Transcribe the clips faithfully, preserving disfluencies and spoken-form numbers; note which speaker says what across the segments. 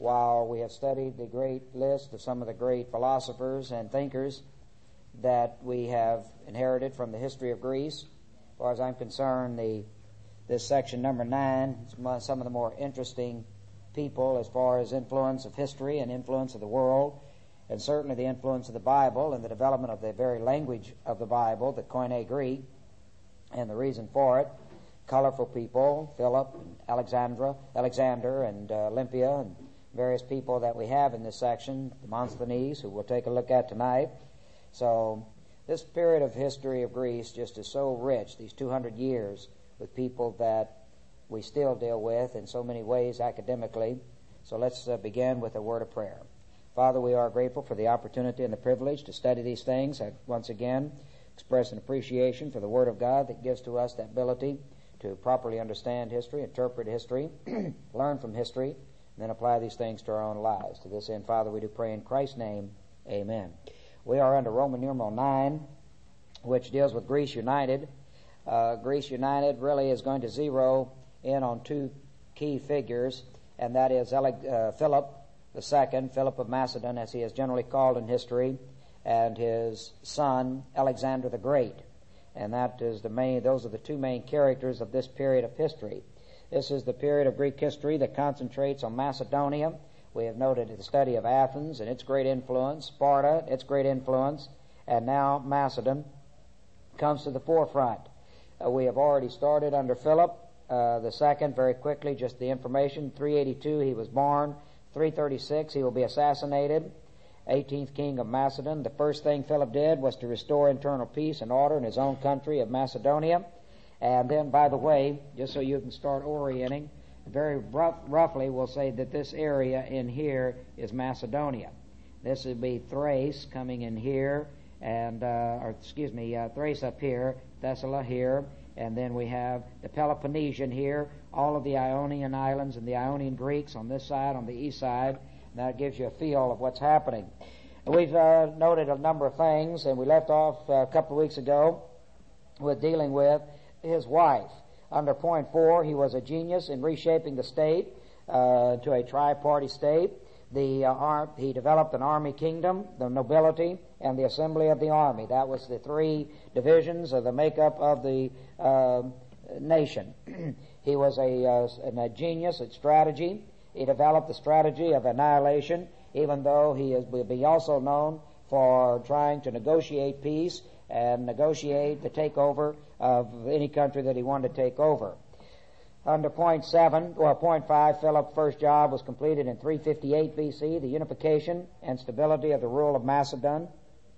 Speaker 1: while we have studied the great list of some of the great philosophers and thinkers that we have inherited from the history of Greece. As far as I'm concerned, the this section number nine is some of the more interesting people as far as influence of history and influence of the world, and certainly the influence of the Bible and the development of the very language of the Bible, the Koine Greek, and the reason for it. Colorful people, Philip and Alexandra, Alexander and uh, Olympia, and various people that we have in this section, Demosthenes, who we'll take a look at tonight. So this period of history of Greece just is so rich, these two hundred years, with people that we still deal with in so many ways academically. So let's uh, begin with a word of prayer. Father, we are grateful for the opportunity and the privilege to study these things. I once again express an appreciation for the Word of God that gives to us that ability to properly understand history, interpret history, learn from history, and then apply these things to our own lives. To this end, Father, we do pray in Christ's name, amen. We are under Roman numeral nine, which deals with Greece United. Uh, Greece United really is going to zero in on two key figures, and that is uh, Philip the Second, Philip of Macedon, as he is generally called in history, and his son Alexander the Great. And that is the main; those are the two main characters of this period of history. This is the period of Greek history that concentrates on Macedonia. We have noted the study of Athens and its great influence, Sparta, its great influence, and now Macedon comes to the forefront. Uh, we have already started under Philip uh, the Second very quickly, just the information. three eighty-two he was born. three thirty-six he will be assassinated. eighteenth king of Macedon. The first thing Philip did was to restore internal peace and order in his own country of Macedonia. And then, by the way, just so you can start orienting, very rough, roughly we'll say that this area in here is Macedonia. This would be Thrace coming in here, and uh, or excuse me, uh, Thrace up here, Thessaly here, and then we have the Peloponnesian here, all of the Ionian islands and the Ionian Greeks on this side, on the east side. And that gives you a feel of what's happening. And we've uh, noted a number of things, and we left off uh, a couple of weeks ago with dealing with his wife. Under point four, he was a genius in reshaping the state uh, to a tri-party state. The uh, ar- he developed an army kingdom, the nobility, and the assembly of the army. That was the three divisions of the makeup of the uh, nation. He was a, uh, a genius at strategy. He developed the strategy of annihilation, even though he is, will be also known for trying to negotiate peace and negotiate the takeover of any country that he wanted to take over. Under point seven, or point five, Philip's first job was completed in three fifty-eight B C, the unification and stability of the rule of Macedon.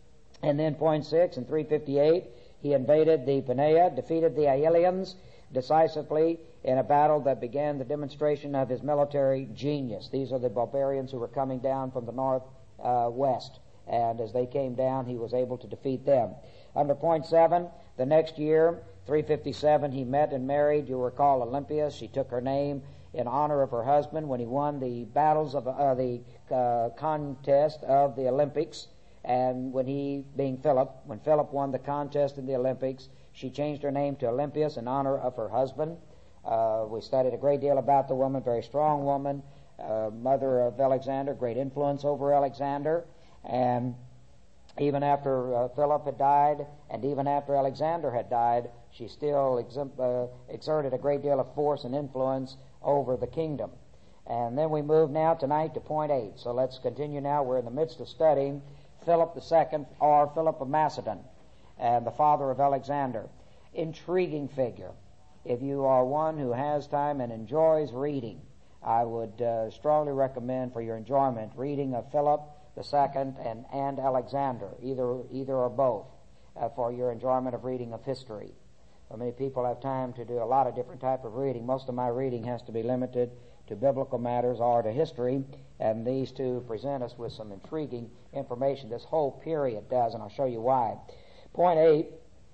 Speaker 1: And then point six, in three fifty-eight, he invaded the Panea, defeated the Aelians decisively in a battle that began the demonstration of his military genius. These are the barbarians who were coming down from the north uh, west, and as they came down, he was able to defeat them. Under point seven, the next year, three fifty-seven, he met and married, you'll recall, Olympia. She took her name in honor of her husband when he won the battles of uh, the uh, contest of the Olympics. And when he, being Philip, when Philip won the contest in the Olympics, she changed her name to Olympias in honor of her husband. Uh, we studied a great deal about the woman, very strong woman, uh, mother of Alexander, great influence over Alexander. And even after uh, Philip had died, and even after Alexander had died, she still exim- uh, exerted a great deal of force and influence over the kingdom. And then we move now tonight to point eight. So let's continue now. We're in the midst of studying Philip the Second, or Philip of Macedon, and the father of Alexander. Intriguing figure. If you are one who has time and enjoys reading, I would uh, strongly recommend for your enjoyment reading of Philip the Second and, and Alexander, either either or both, uh, for your enjoyment of reading of history. So many people have time to do a lot of different type of reading. Most of my reading has to be limited to biblical matters or to history, and these two present us with some intriguing information. This whole period does, and I'll show you why. Point eight,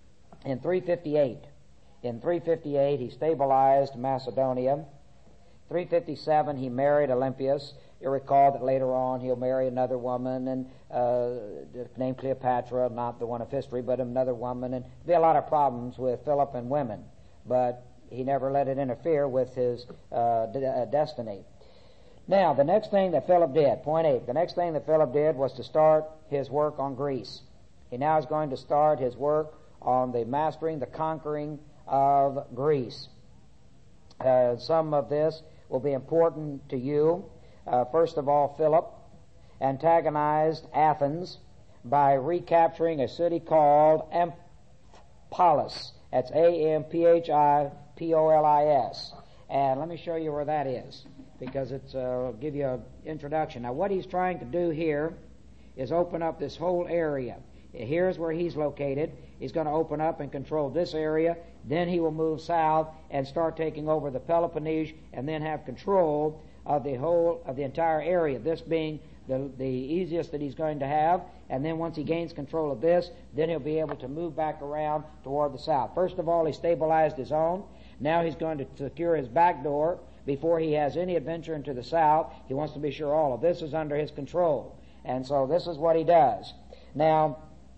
Speaker 1: in three fifty-eight, in three fifty-eight he stabilized Macedonia. three fifty-seven he married Olympias. You recall that later on he'll marry another woman and uh, named Cleopatra, not the one of history, but another woman, and there'll be a lot of problems with Philip and women, but he never let it interfere with his uh, d- uh, destiny. Now, the next thing that Philip did, point eight, the next thing that Philip did was to start his work on Greece. He now is going to start his work on the mastering, the conquering of Greece. Uh, some of this will be important to you. Uh, first of all, Philip antagonized Athens by recapturing a city called Amphipolis. That's A M P H I P O L I S. And let me show you where that is, because it's uh, give you an introduction. Now, what he's trying to do here is open up this whole area. Here's where he's located. He's going to open up and control this area. Then he will move south and start taking over the Peloponnese, and then have control of the whole of the entire area. This being the the easiest that he's going to have. And then once he gains control of this, then he'll be able to move back around toward the south. First of all, he stabilized his own. Now he's going to secure his back door before he has any adventure into the south. He wants to be sure all of this is under his control. And so this is what he does. Now,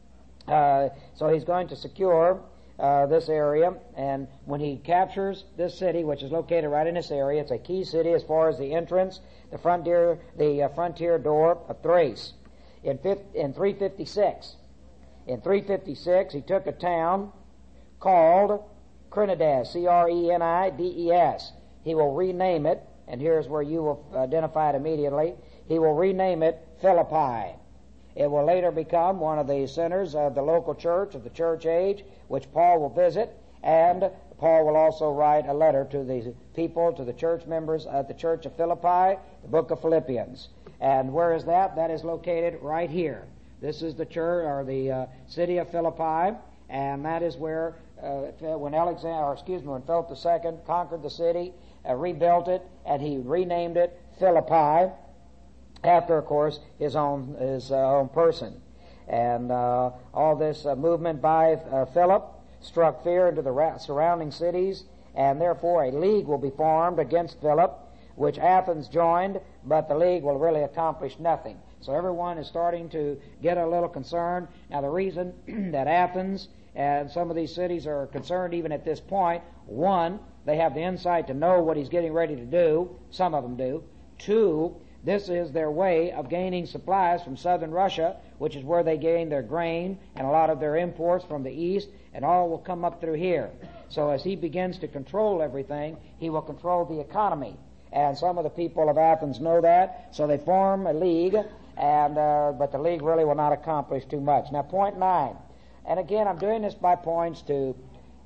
Speaker 1: uh, so he's going to secure uh, this area, and when he captures this city, which is located right in this area, it's a key city as far as the entrance, the frontier, the uh, frontier door of Thrace. In, in three fifty-six, in three fifty-six, he took a town called Crenides, C R E N I D E S. He will rename it, and here's where you will identify it immediately. He will rename it Philippi. It will later become one of the centers of the local church of the church age, which Paul will visit, and Paul will also write a letter to the people, to the church members at the church of Philippi, the book of Philippians. And where is that? That is located right here. This is the church, or the uh, city of Philippi, and that is where uh, when Alexander, or excuse me, when Philip the Second conquered the city, uh, rebuilt it, and he renamed it Philippi, after, of course, his own his uh, own person. And uh, all this uh, movement by uh, Philip struck fear into the ra- surrounding cities, and therefore a league will be formed against Philip, which Athens joined, but the league will really accomplish nothing. So everyone is starting to get a little concerned. Now, the reason that Athens and some of these cities are concerned even at this point, one, they have the insight to know what he's getting ready to do. Some of them do. Two, this is their way of gaining supplies from southern Russia, which is where they gain their grain and a lot of their imports from the east, and all will come up through here. So as he begins to control everything, he will control the economy. And some of the people of Athens know that, so they form a league, and uh, but the league really will not accomplish too much. Now, point nine. And again, I'm doing this by points to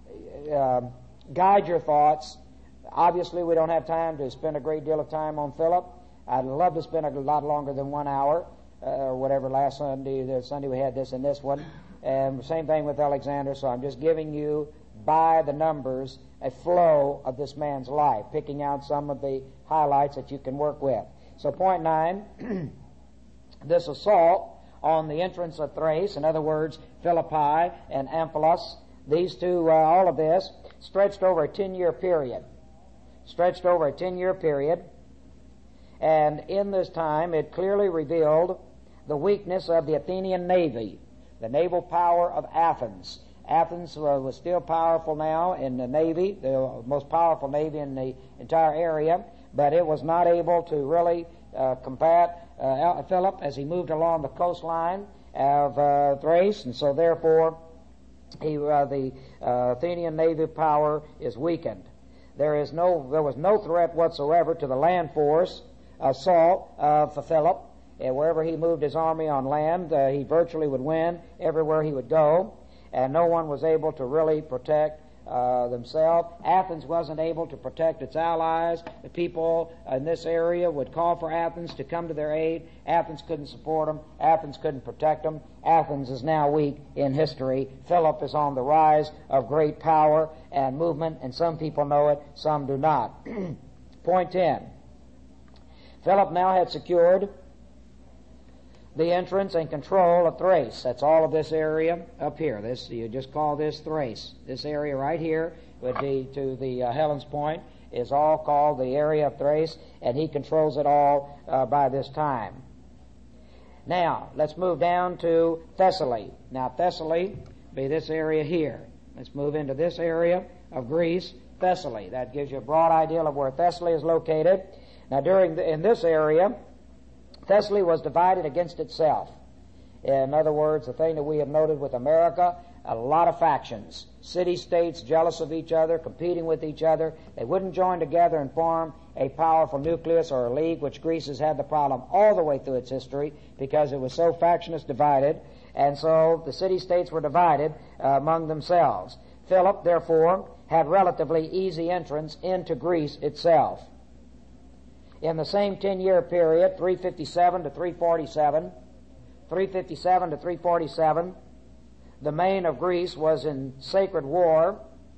Speaker 1: uh, guide your thoughts. Obviously, we don't have time to spend a great deal of time on Philip. I'd love to spend a lot longer than one hour, uh, or whatever. Last Sunday, the Sunday we had this and this one. And same thing with Alexander, so I'm just giving you, by the numbers, a flow of this man's life, picking out some of the highlights that you can work with. So point nine, this assault on the entrance of Thrace, in other words, Philippi and Amphipolis, these two, uh, all of this, stretched over a ten-year period. Stretched over a ten-year period. And in this time, it clearly revealed the weakness of the Athenian navy, the naval power of Athens. Athens uh, was still powerful now in the navy, the most powerful navy in the entire area, but it was not able to really uh, combat uh, Philip as he moved along the coastline of uh, Thrace, and so therefore he, uh, the uh, Athenian navy power is weakened. There is no, there was no threat whatsoever to the land force assault of uh, Philip. And wherever he moved his army on land, uh, he virtually would win everywhere he would go. And no one was able to really protect uh, themselves. Athens wasn't able to protect its allies. The people in this area would call for Athens to come to their aid. Athens couldn't support them. Athens couldn't protect them. Athens is now weak in history. Philip is on the rise of great power and movement, and some people know it, some do not. Point ten. Philip now had secured the entrance and control of Thrace. That's all of this area up here. This, you just call this Thrace. This area right here would be to the uh, Helen's Point is all called the area of Thrace, and he controls it all uh, by this time. Now, let's move down to Thessaly. Now, Thessaly be this area here. Let's move into this area of Greece, Thessaly. That gives you a broad idea of where Thessaly is located. Now, during the, in this area, Thessaly was divided against itself. In other words, the thing that we have noted with America, a lot of factions, city-states jealous of each other, competing with each other. They wouldn't join together and form a powerful nucleus or a league, which Greece has had the problem all the way through its history because it was so factious divided, and so the city-states were divided uh, among themselves. Philip, therefore, had relatively easy entrance into Greece itself. In the same ten-year period, three fifty-seven to three forty-seven, three fifty-seven to three forty-seven, the main of Greece was in sacred war.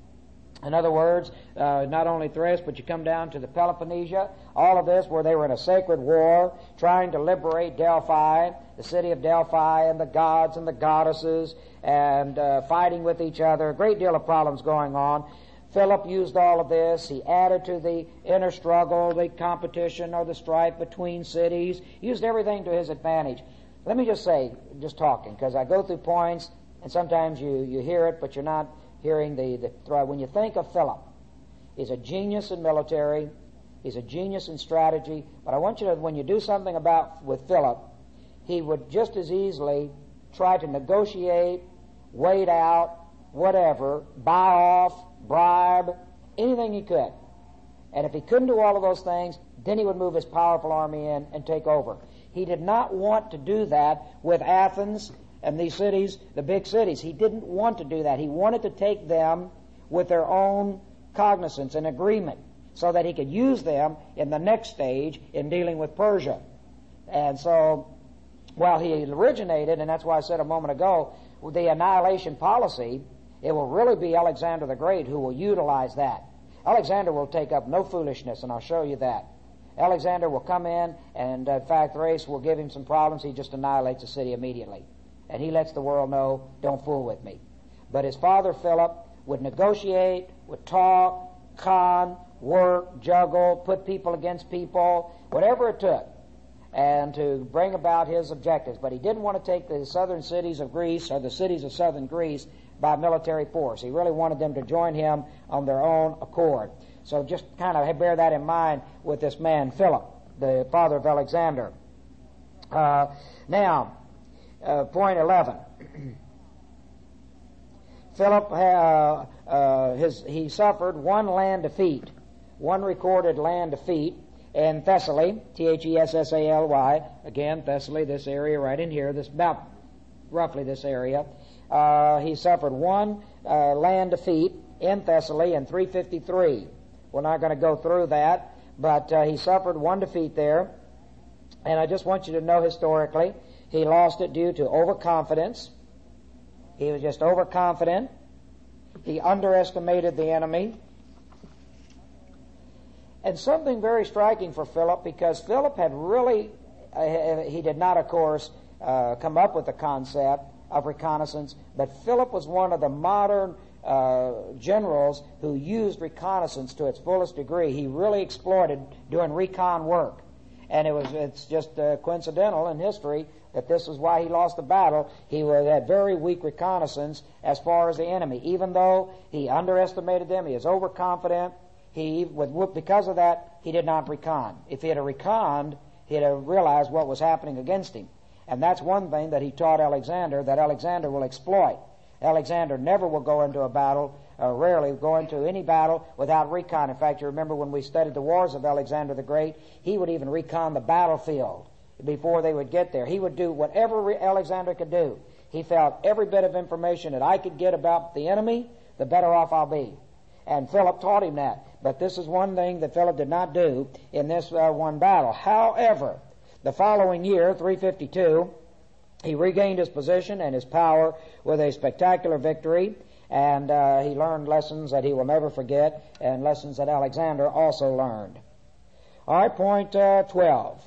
Speaker 1: In other words, uh, not only Thrace, but you come down to the Peloponnesia, all of this where they were in a sacred war, trying to liberate Delphi, the city of Delphi, and the gods and the goddesses, and uh, fighting with each other. A great deal of problems going on. Philip used all of this. He added to the inner struggle, the competition or the strife between cities. He used everything to his advantage. Let me just say, just talking, because I go through points, and sometimes you, you hear it, but you're not hearing the, the thread. When you think of Philip, he's a genius in military, he's a genius in strategy, but I want you to, when you do something about with Philip, he would just as easily try to negotiate, wait out, whatever, buy off, bribe, anything he could. And if he couldn't do all of those things, then he would move his powerful army in and take over. He did not want to do that with Athens and these cities, the big cities. He didn't want to do that. He wanted to take them with their own cognizance and agreement so that he could use them in the next stage in dealing with Persia. And so, while he originated, and that's why I said a moment ago, the annihilation policy, it will really be Alexander the Great who will utilize that. Alexander will take up no foolishness, and I'll show you that. Alexander will come in, and in fact, Thrace will give him some problems. He just annihilates the city immediately. And he lets the world know, don't fool with me. But his father, Philip, would negotiate, would talk, con, work, juggle, put people against people, whatever it took, and to bring about his objectives. But he didn't want to take the southern cities of Greece, or the cities of southern Greece, by military force. He really wanted them to join him on their own accord. So just kind of bear that in mind with this man, Philip, the father of Alexander. Uh, now, uh, point eleven. Philip, uh, uh, his, he suffered one land defeat, one recorded land defeat in Thessaly, T H E S S A L Y, again, Thessaly, this area right in here, this about roughly this area. Uh, he suffered one uh, land defeat in Thessaly in three fifty-three. We're not going to go through that, but uh, he suffered one defeat there. And I just want you to know historically, he lost it due to overconfidence. He was just overconfident. He underestimated the enemy. And something very striking for Philip, because Philip had really, uh, he did not, of course, uh, come up with the concept of reconnaissance, but Philip was one of the modern uh, generals who used reconnaissance to its fullest degree. He really exploited doing recon work. And it was, it's just uh, coincidental in history that this is why he lost the battle. He was, had very weak reconnaissance as far as the enemy. Even though he underestimated them, he is overconfident, he, with, because of that, he did not recon. If he had reconned, he'd have realized what was happening against him. And that's one thing that he taught Alexander, that Alexander will exploit. Alexander never will go into a battle, or rarely go into any battle without recon. In fact, you remember when we studied the wars of Alexander the Great, he would even recon the battlefield before they would get there. He would do whatever Alexander could do. He felt every bit of information that I could get about the enemy, the better off I'll be. And Philip taught him that. But this is one thing that Philip did not do in this uh, one battle. However, the following year, three fifty-two, he regained his position and his power with a spectacular victory, and uh, he learned lessons that he will never forget, and lessons that Alexander also learned. All right, point uh, twelve.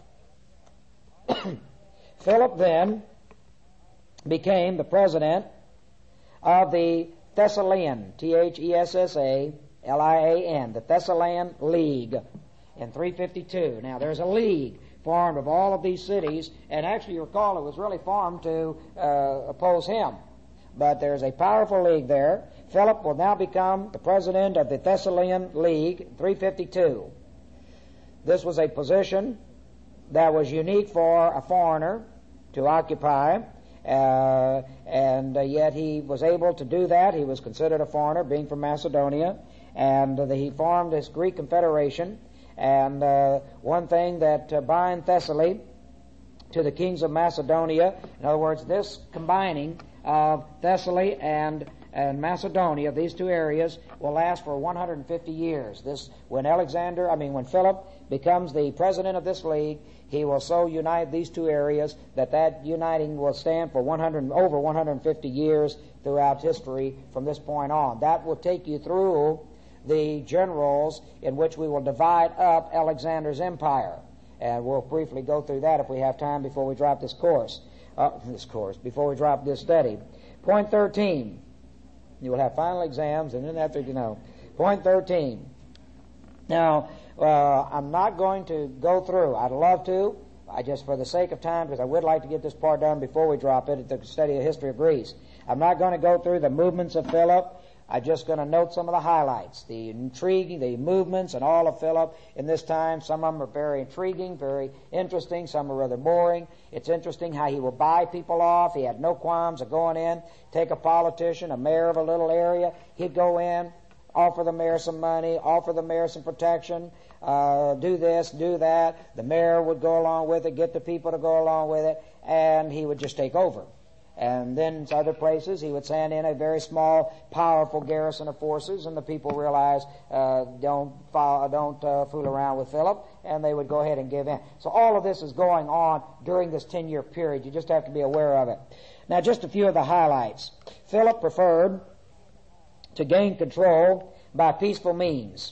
Speaker 1: Philip then became the president of the Thessalian, T H E S S A L I A N, the Thessalian League in three fifty-two. Now, there's a league formed of all of these cities, and actually you recall it was really formed to uh, oppose him. But there's a powerful league there. Philip will now become the president of the Thessalian League, three fifty-two. This was a position that was unique for a foreigner to occupy, uh, and uh, yet he was able to do that. He was considered a foreigner, being from Macedonia, and uh, he formed this Greek confederation. And uh, one thing that uh, bind Thessaly to the kings of Macedonia, in other words, this combining of Thessaly and and Macedonia, these two areas, will last for one hundred fifty years. This, when Alexander, I mean, when Philip becomes the president of this league, he will so unite these two areas that that uniting will stand for one hundred, over one hundred fifty years throughout history from this point on. That will take you through the generals in which we will divide up Alexander's empire. And we'll briefly go through that if we have time before we drop this course, uh, this course, before we drop this study. Point thirteen. You will have final exams, and then after, you know. Point thirteen. Now, uh, I'm not going to go through. I'd love to. I just, for the sake of time, because I would like to get this part done before we drop it, at the study of the history of Greece. I'm not going to go through the movements of Philip. I'm just going to note some of the highlights, the intriguing, the movements and all of Philip in this time. Some of them are very intriguing, very interesting. Some are rather boring. It's interesting how he will buy people off. He had no qualms of going in, take a politician, a mayor of a little area. He'd go in, offer the mayor some money, offer the mayor some protection, uh, do this, do that. The mayor would go along with it, get the people to go along with it, and he would just take over. And then in other places, he would send in a very small, powerful garrison of forces, and the people realized, uh, don't follow, don't uh, fool around with Philip, and they would go ahead and give in. So all of this is going on during this ten-year period. You just have to be aware of it. Now, just a few of the highlights. Philip preferred to gain control by peaceful means.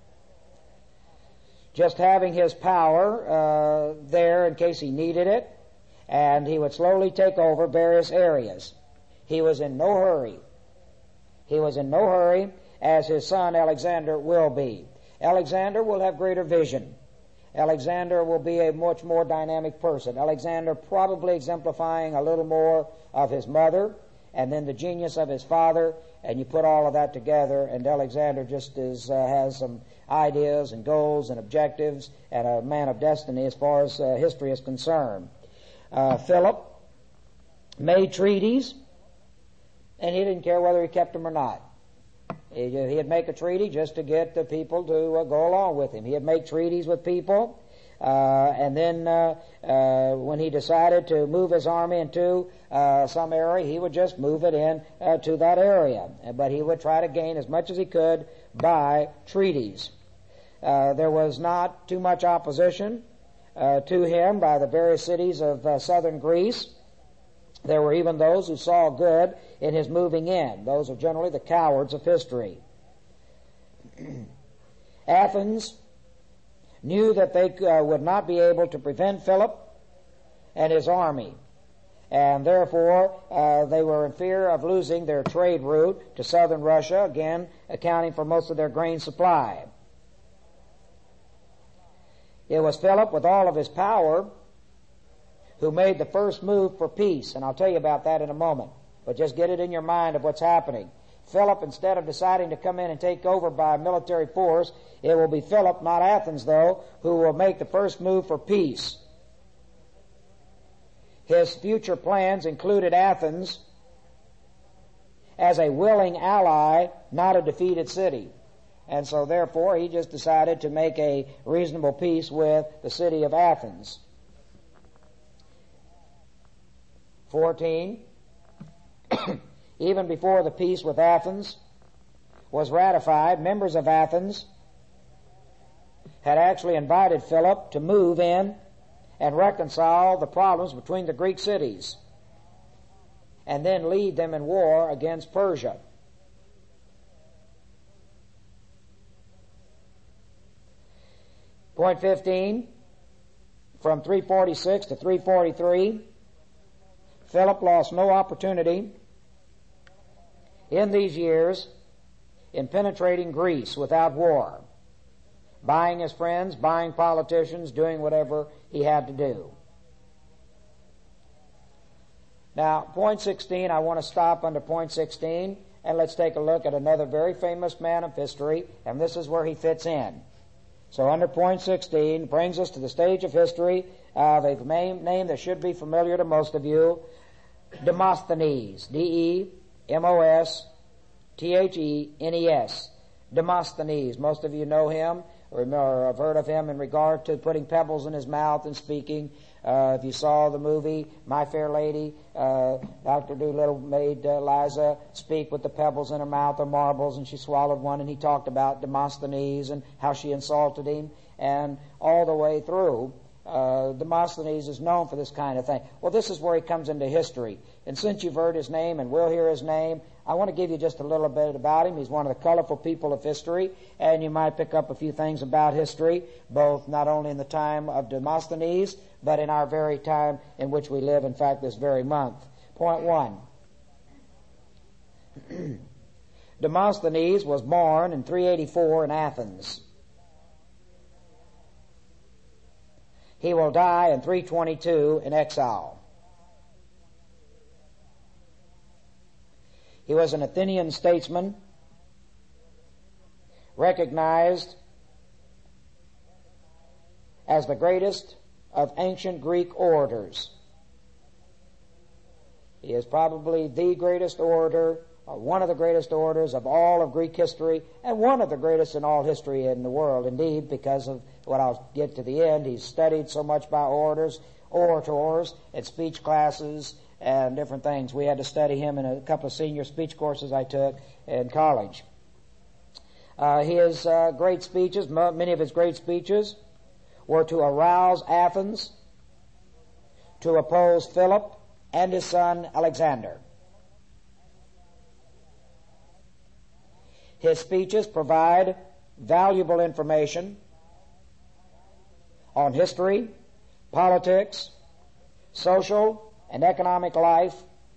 Speaker 1: Just having his power uh, there in case he needed it, and he would slowly take over various areas. He was in no hurry. He was in no hurry, as his son Alexander will be. Alexander will have greater vision. Alexander will be a much more dynamic person. Alexander probably exemplifying a little more of his mother, and then the genius of his father, and you put all of that together, and Alexander just is, uh, has some ideas and goals and objectives, and a man of destiny as far as uh, history is concerned. Uh, Philip made treaties, and he didn't care whether he kept them or not. He, he'd make a treaty just to get the people to uh, go along with him. He'd make treaties with people, uh, and then uh, uh, when he decided to move his army into uh, some area, he would just move it in uh, to that area. But he would try to gain as much as he could by treaties. Uh, there was not too much opposition Uh, to him by the various cities of uh, southern Greece. There were even those who saw good in his moving in. Those are generally the cowards of history. Athens knew that they uh, would not be able to prevent Philip and his army, and therefore uh, they were in fear of losing their trade route to southern Russia, again accounting for most of their grain supply. It was Philip, with all of his power, who made the first move for peace, and I'll tell you about that in a moment. But just get it in your mind of what's happening. Philip, instead of deciding to come in and take over by military force, it will be Philip, not Athens though, who will make the first move for peace. His future plans included Athens as a willing ally, not a defeated city. And so, therefore, he just decided to make a reasonable peace with the city of Athens. fourteen. Even before the peace with Athens was ratified, members of Athens had actually invited Philip to move in and reconcile the problems between the Greek cities and then lead them in war against Persia. Point fifteen, from three forty-six to three forty-three, Philip lost no opportunity in these years in penetrating Greece without war, buying his friends, buying politicians, doing whatever he had to do. Now, point sixteen, I want to stop under point sixteen, and let's take a look at another very famous man of history, and this is where he fits in. So under point sixteen brings us to the stage of history of a name, name that should be familiar to most of you, Demosthenes. D E M O S T H E N E S. Demosthenes. Most of you know him or have heard of him in regard to putting pebbles in his mouth and speaking. Uh, if you saw the movie My Fair Lady, uh, Doctor Dolittle made uh, Liza speak with the pebbles in her mouth or marbles, and she swallowed one, and he talked about Demosthenes and how she insulted him, and all the way through. Uh, Demosthenes is known for this kind of thing. Well, this is where he comes into history. And since you've heard his name and will hear his name, I want to give you just a little bit about him. He's one of the colorful people of history, and you might pick up a few things about history, both not only in the time of Demosthenes, but in our very time in which we live, in fact, this very month. Point one. Demosthenes was born in three eighty-four in Athens. He will die in three twenty-two in exile. He was an Athenian statesman, recognized as the greatest of ancient Greek orators. He is probably the greatest orator, or one of the greatest orators of all of Greek history, and one of the greatest in all history in the world. Indeed, because of what I'll get to the end, he's studied so much by orators, orators, at speech classes, and different things. We had to study him in a couple of senior speech courses I took in college. Uh, his uh, great speeches, many of his great speeches, were to arouse Athens, to oppose Philip and his son Alexander. His speeches provide valuable information on history, politics, social and economic life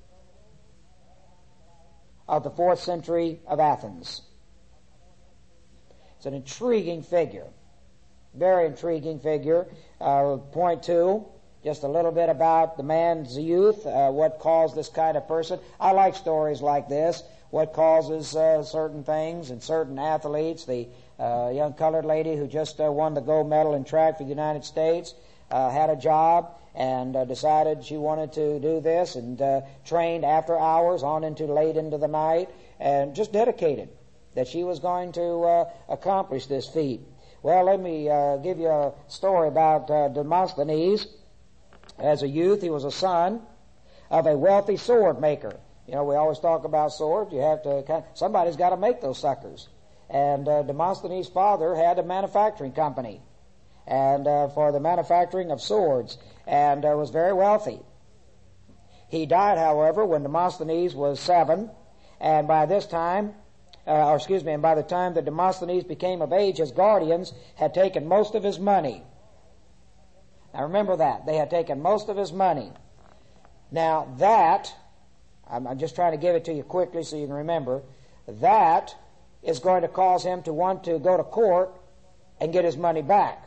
Speaker 1: of the fourth century of Athens. It's an intriguing figure, very intriguing figure. Uh, point two, just a little bit about the man's youth, uh, what caused this kind of person. I like stories like this, what causes uh, certain things and certain athletes. The uh, young colored lady who just uh, won the gold medal in track for the United States uh, had a job and uh, decided she wanted to do this, and uh, trained after hours on into late into the night, and just dedicated that she was going to uh, accomplish this feat. Well, let me uh, give you a story about uh, Demosthenes. As a youth, he was a son of a wealthy sword maker. You know, we always talk about swords. You have to, kind of, somebody's got to make those suckers. And uh, Demosthenes' father had a manufacturing company, and uh, for the manufacturing of swords, and uh, was very wealthy. He died, however, when Demosthenes was seven, and by this time, uh, or excuse me, and by the time that Demosthenes became of age, his guardians had taken most of his money. Now remember that. They had taken most of his money. Now that, I'm, I'm just trying to give it to you quickly so you can remember, that is going to cause him to want to go to court and get his money back.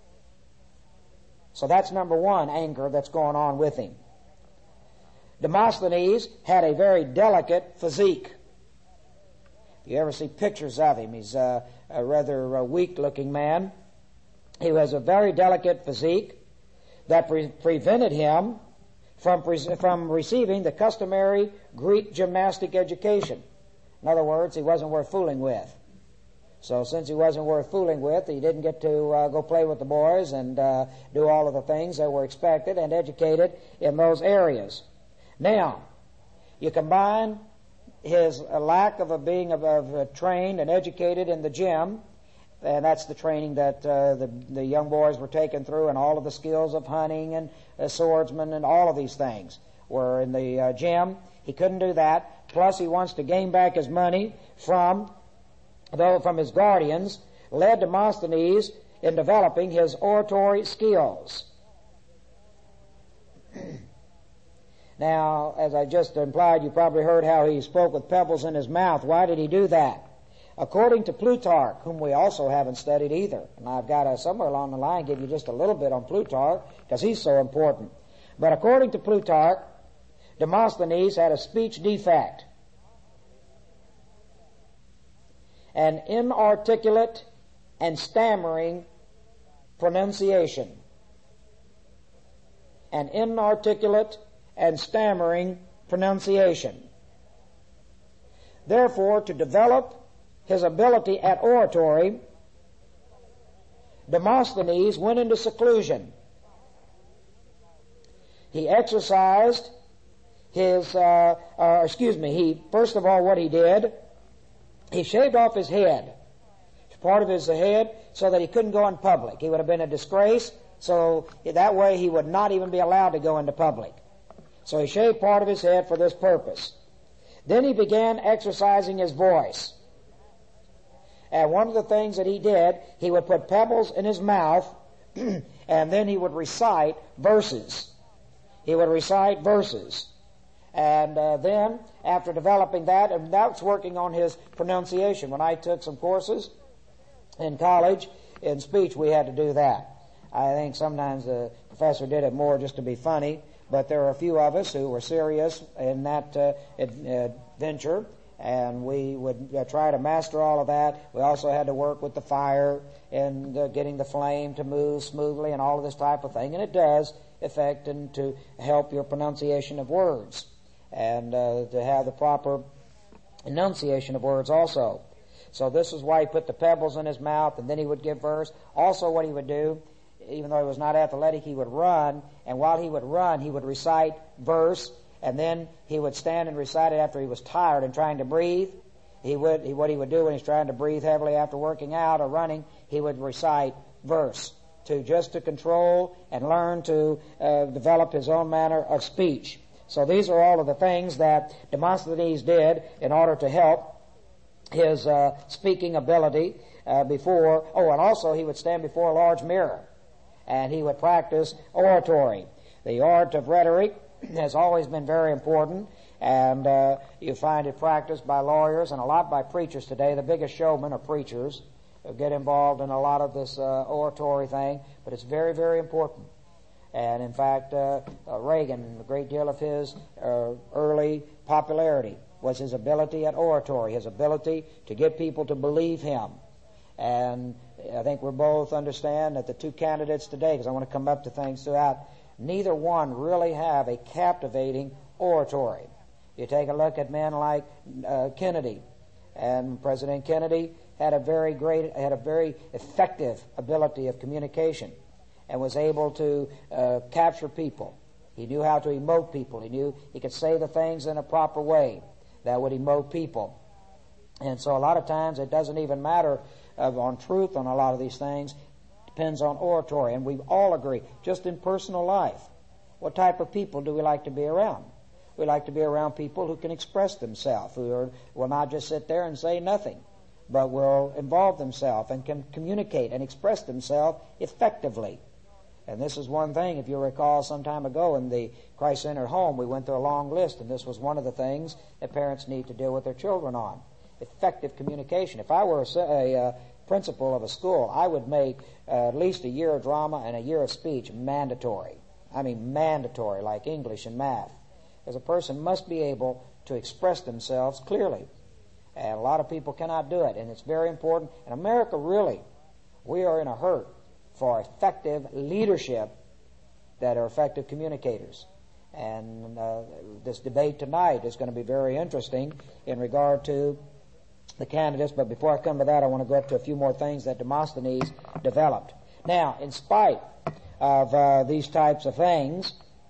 Speaker 1: So that's number one anger that's going on with him. Demosthenes had a very delicate physique. If you ever see pictures of him, he's a, a rather a weak-looking man. He has a very delicate physique that pre- prevented him from, pre- from receiving the customary Greek gymnastic education. In other words, he wasn't worth fooling with. So since he wasn't worth fooling with, he didn't get to uh, go play with the boys and uh, do all of the things that were expected and educated in those areas. Now, you combine his uh, lack of a being of, of uh, trained and educated in the gym, and that's the training that uh, the, the young boys were taken through, and all of the skills of hunting and uh, swordsman and all of these things were in the uh, gym. He couldn't do that. Plus, he wants to gain back his money from though from his guardians, led Demosthenes in developing his oratory skills. Now, as I just implied, you probably heard how he spoke with pebbles in his mouth. Why did he do that? According to Plutarch, whom we also haven't studied either, and I've got to somewhere along the line give you just a little bit on Plutarch because he's so important. But according to Plutarch, Demosthenes had a speech defect, an inarticulate and stammering pronunciation, an inarticulate and stammering pronunciation. Therefore, to develop his ability at oratory, Demosthenes went into seclusion. He exercised his, uh, uh, excuse me, he, first of all, what he did, he shaved off his head, part of his head, so that he couldn't go in public. He would have been a disgrace, so that way he would not even be allowed to go into public. So he shaved part of his head for this purpose. Then he began exercising his voice. And one of the things that he did, he would put pebbles in his mouth, and then he would recite verses. He would recite verses. And uh, then, after developing that, and that's working on his pronunciation. When I took some courses in college, in speech, we had to do that. I think sometimes the professor did it more just to be funny, but there were a few of us who were serious in that uh, adventure, and we would uh, try to master all of that. We also had to work with the fire and uh, getting the flame to move smoothly and all of this type of thing, and it does affect and to help your pronunciation of words and uh, to have the proper enunciation of words also. So this is why he put the pebbles in his mouth, and then he would give verse. Also what he would do, even though he was not athletic, he would run, and while he would run, he would recite verse, and then he would stand and recite it after he was tired and trying to breathe. He would, he, what he would do when he's trying to breathe heavily after working out or running, he would recite verse to just to control and learn to uh, develop his own manner of speech. So these are all of the things that Demosthenes did in order to help his uh, speaking ability uh, before. Oh, and also he would stand before a large mirror, and he would practice oratory. The art of rhetoric has always been very important, and uh, you find it practiced by lawyers and a lot by preachers today. The biggest showmen are preachers who get involved in a lot of this uh, oratory thing, but it's very, very important. And in fact, uh, uh, Reagan, a great deal of his uh, early popularity was his ability at oratory, his ability to get people to believe him. And I think we both understand that the two candidates today, because I want to come up to things throughout, neither one really have a captivating oratory. You take a look at men like uh, Kennedy, and President Kennedy had a very great, had a very effective ability of communication, and was able to uh, capture people. He knew how to emote people. He knew he could say the things in a proper way that would emote people. And so a lot of times it doesn't even matter of, on truth on a lot of these things. It depends on oratory. And we all agree, just in personal life, what type of people do we like to be around? We like to be around people who can express themselves, who are, will not just sit there and say nothing, but will involve themselves and can communicate and express themselves effectively. And this is one thing, if you recall, some time ago in the Christ-centered home, we went through a long list, and this was one of the things that parents need to deal with their children on. Effective communication. If I were a, a uh, principal of a school, I would make uh, at least a year of drama and a year of speech mandatory. I mean mandatory, like English and math. Because a person must be able to express themselves clearly. And a lot of people cannot do it, and it's very important. In America, really, we are in a hurt for effective leadership that are effective communicators. And uh, this debate tonight is going to be very interesting in regard to the candidates. But before I come to that, I want to go up to a few more things that Demosthenes developed. Now, in spite of uh, these types of things,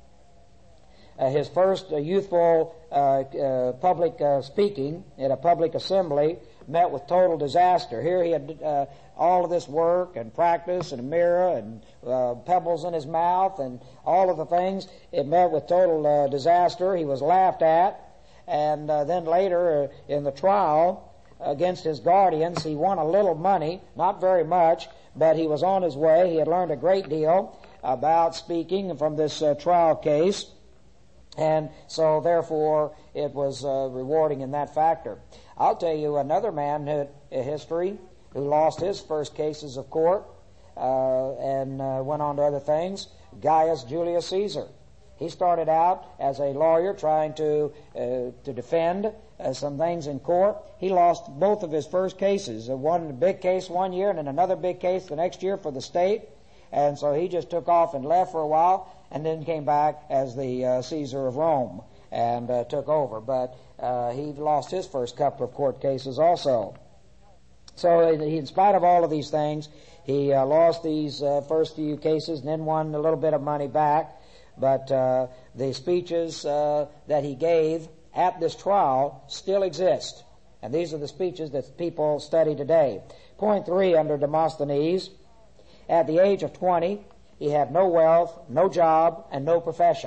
Speaker 1: uh, his first uh, youthful uh, uh, public uh, speaking at a public assembly met with total disaster. Here he had uh, all of this work and practice and a mirror and uh, pebbles in his mouth and all of the things. It met with total uh, disaster. He was laughed at. And uh, then later uh, in the trial against his guardians, he won a little money, not very much, but he was on his way. He had learned a great deal about speaking from this uh, trial case. And so, therefore, it was uh, rewarding in that factor. I'll tell you another man in history who lost his first cases of court uh, and uh, went on to other things, Gaius Julius Caesar. He started out as a lawyer trying to uh, to defend uh, some things in court. He lost both of his first cases, uh, one big case one year and then another big case the next year for the state. And so he just took off and left for a while and then came back as the uh, Caesar of Rome and uh, took over. But uh, he lost his first couple of court cases also. So he, in spite of all of these things, he uh, lost these uh, first few cases and then won a little bit of money back. But uh, the speeches uh, that he gave at this trial still exist. And these are the speeches that people study today. Point three under Demosthenes, at the age of twenty, he had no wealth, no job, and no profession.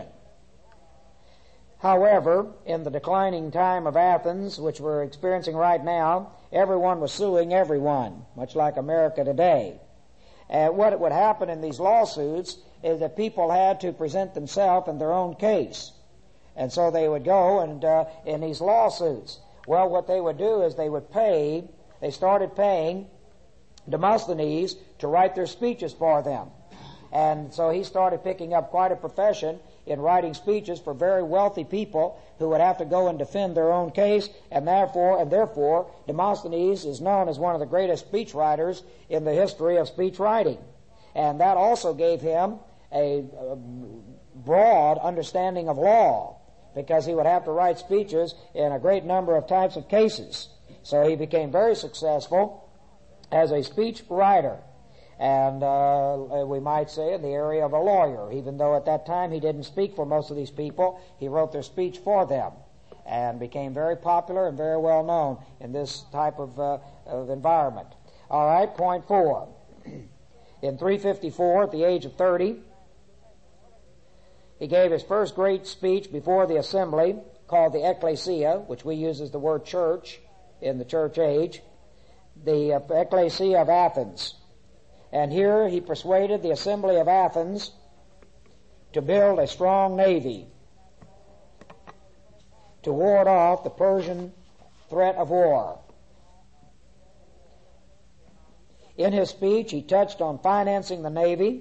Speaker 1: However, in the declining time of Athens, which we're experiencing right now, everyone was suing everyone, much like America today. And what would happen in these lawsuits is that people had to present themselves in their own case. And so they would go and uh, in these lawsuits. Well, what they would do is they would pay, they started paying Demosthenes to write their speeches for them. And so he started picking up quite a profession in writing speeches for very wealthy people who would have to go and defend their own case, and therefore, and therefore, Demosthenes is known as one of the greatest speech writers in the history of speech writing. And that also gave him a, a broad understanding of law, because he would have to write speeches in a great number of types of cases. So he became very successful as a speech writer. And uh, we might say in the area of a lawyer, even though at that time he didn't speak for most of these people, he wrote their speech for them and became very popular and very well known in this type of, uh, of environment. All right, point four. In three fifty-four, at the age of thirty, he gave his first great speech before the assembly called the Ecclesia, which we use as the word church in the church age, the uh, Ecclesia of Athens. And here he persuaded the assembly of Athens to build a strong navy to ward off the Persian threat of war. In his speech, he touched on financing the navy.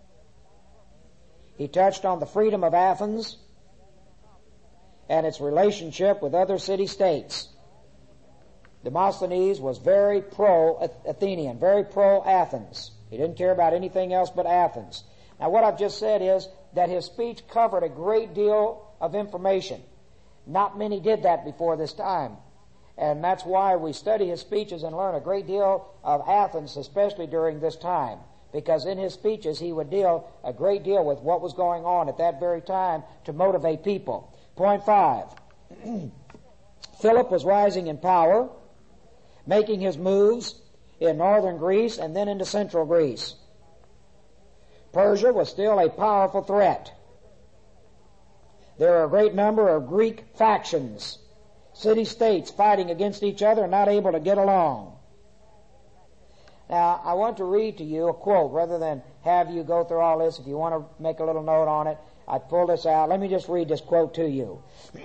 Speaker 1: He touched on the freedom of Athens and its relationship with other city-states. Demosthenes was very pro-Athenian, very pro-Athens. He didn't care about anything else but Athens. Now, what I've just said is that his speech covered a great deal of information. Not many did that before this time. And that's why we study his speeches and learn a great deal of Athens, especially during this time. Because in his speeches, he would deal a great deal with what was going on at that very time to motivate people. Point five. Philip was rising in power, making his moves in northern Greece and then into central Greece. Persia was still a powerful threat. There are a great number of Greek factions, city-states fighting against each other and not able to get along. Now, I want to read to you a quote rather than have you go through all this. If you want to make a little note on it, I pull this out. Let me just read this quote to you.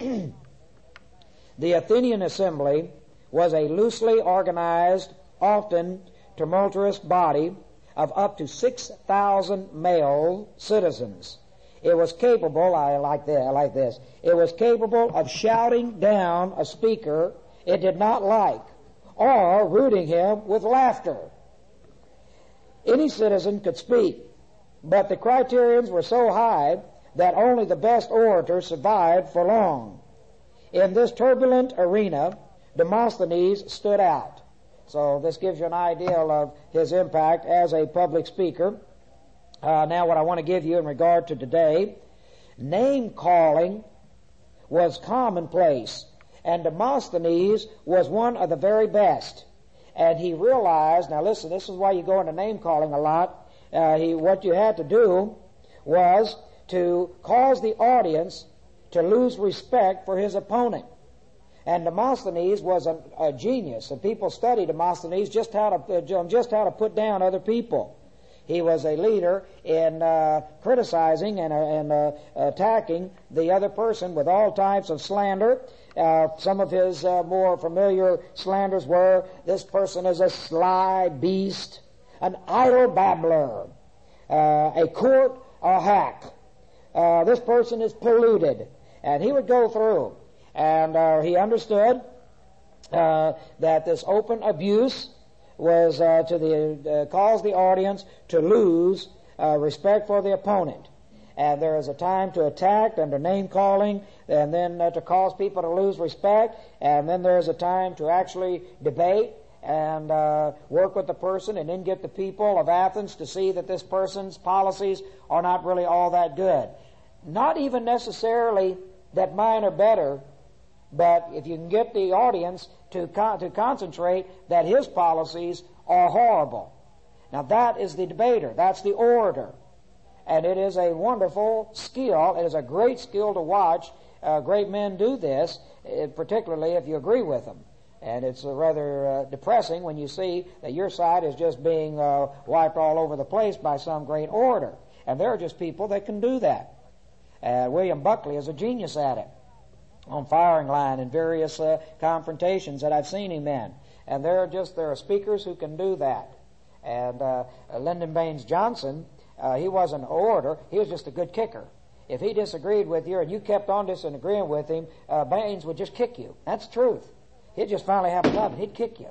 Speaker 1: The Athenian assembly was a loosely organized, often tumultuous body of up to six thousand male citizens. It was capable, I like this, I like this, it was capable of shouting down a speaker it did not like, or rooting him with laughter. Any citizen could speak, but the criterions were so high that only the best orator survived for long. In this turbulent arena, Demosthenes stood out. So this gives you an idea of his impact as a public speaker. Uh, now what I want to give you in regard to today, name-calling was commonplace, and Demosthenes was one of the very best. And he realized, now listen, this is why you go into name-calling a lot. Uh, he, what you had to do was to cause the audience to lose respect for his opponent. And Demosthenes was a, a genius, and people studied Demosthenes just how to uh, just how to put down other people. He was a leader in uh, criticizing and, uh, and uh, attacking the other person with all types of slander. Uh, some of his uh, more familiar slanders were, this person is a sly beast, an idle babbler, uh, a court a hack. Uh, this person is polluted. And he would go through. And uh, he understood uh, that this open abuse was uh, to the uh, cause the audience to lose uh, respect for the opponent. And there is a time to attack under name-calling, and then uh, to cause people to lose respect, and then there is a time to actually debate and uh, work with the person, and then get the people of Athens to see that this person's policies are not really all that good. Not even necessarily that mine are better, but if you can get the audience to con- to concentrate that his policies are horrible. Now that is the debater. That's the orator. And it is a wonderful skill. It is a great skill to watch uh, great men do this, uh, particularly if you agree with them. And it's uh, rather uh, depressing when you see that your side is just being uh, wiped all over the place by some great orator. And there are just people that can do that. Uh, William Buckley is a genius at it, on firing line and various uh, confrontations that I've seen him in. And there are just, there are speakers who can do that. And uh, Lyndon Baines Johnson, uh, he wasn't an orator, he was just a good kicker. If he disagreed with you and you kept on disagreeing with him, uh, Baines would just kick you. That's the truth. He'd just finally have enough, he'd kick you.